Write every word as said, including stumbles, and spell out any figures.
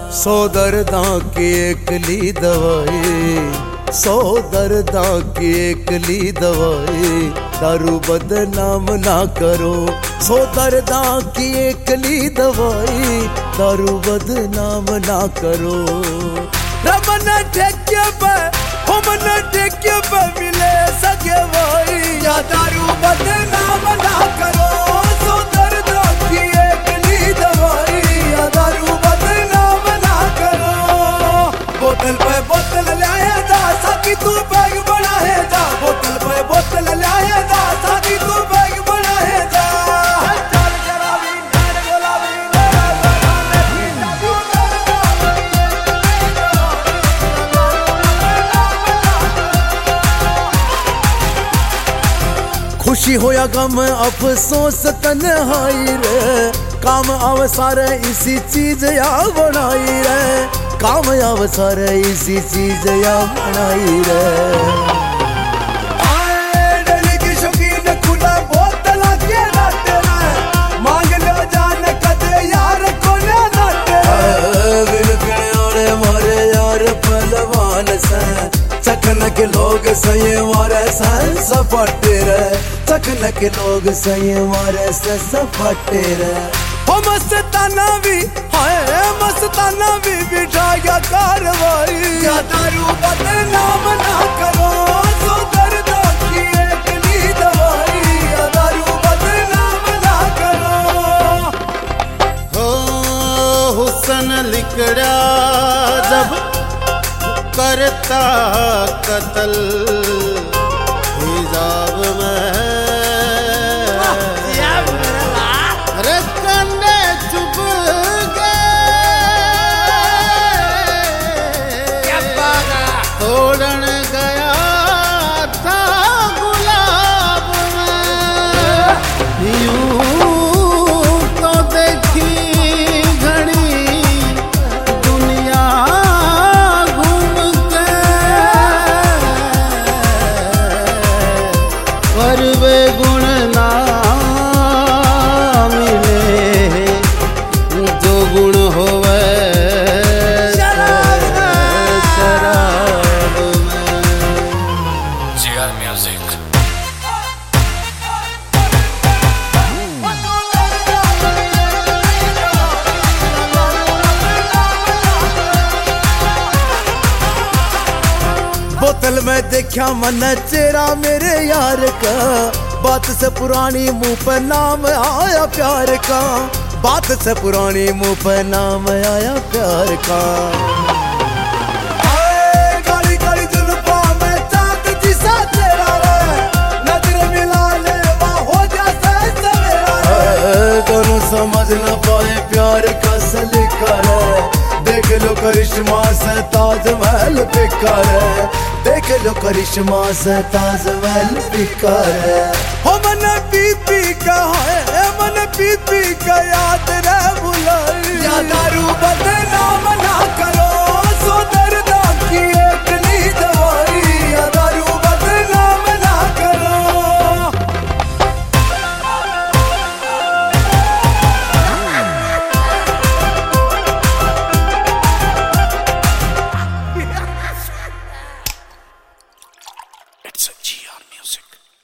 सौ दर्दां की एकली दवाई, सौ दर्दां की एकली दवाई, दारू बदनाम ना करो। सौ दर्दां की एकली दवाई, दारू बदनाम ना करो। रमन ठेके पे हमन ठेके पे मिले सके भाई, या दारू बदनाम ना करो। सौ दर्दां की एकली दवाई, या दारू बदनाम ना करो। बोतल पे बोतल लाए जा, साकी तू बैग बढ़ाए जा। बोतल पे बोतल लाए जा, साकी तू बैग बढ़ाए जा। खुशी हो या गम अफसोस तन्हाई रे, काम आवे सारे इसी चीज या बनाई रे। काम आवे सारे इसी चीज या बनाई रे। डली की शौकीन खुला बोतल के नाटे रे, मांग लो जान कदे यार को ना नाटे। बिलकने वाले मारे यार पहलवान से, चखन के लोग सही मारे सन सपाटे रे। चखन के लोग सही मारे से सपाटे रे। हो मस्ताना भी हाय मस्ताना भी बिठा गया कार्रवाई, या दारू बदनाम ना करो। सौ दर्दां की एकली दवाई, या दारू बदनाम ना करो। हो हुस्न लिकड़ा जब करता कत्ल हिजाब में, अरे कंधे चुभ गए, तोड़न गया था गुलाब में। यूं तो देखी घड़ी दुनिया घूम के, पर वे गुण ना मिले जो गुण होवे शराब में। G R music. बोतल में देखा मन चेहरा मेरे यार का, बात से पुरानी मुंह पे नाम आया प्यार का। बात से पुरानी मुंह पे नाम आया प्यार का। गाड़ी गाड़ी जुल्फों में चांद जिसा तेरा रे, नजर मिला ले वो हो जाता है सवेरा रे। दोनों समझ न पाए प्यार का सलीका रे, देख लो करिश्मा से ताजमहल बिका रे। देख लो करिश्मा से ताजमहल बिका रे। हो मन पी पी का है मन पी पी का याद रे बुलाई, या दारू बदनाम ना करो। सौ दर्दां की एकली दवाई, या दारू बदनाम ना करो। It's a G R music.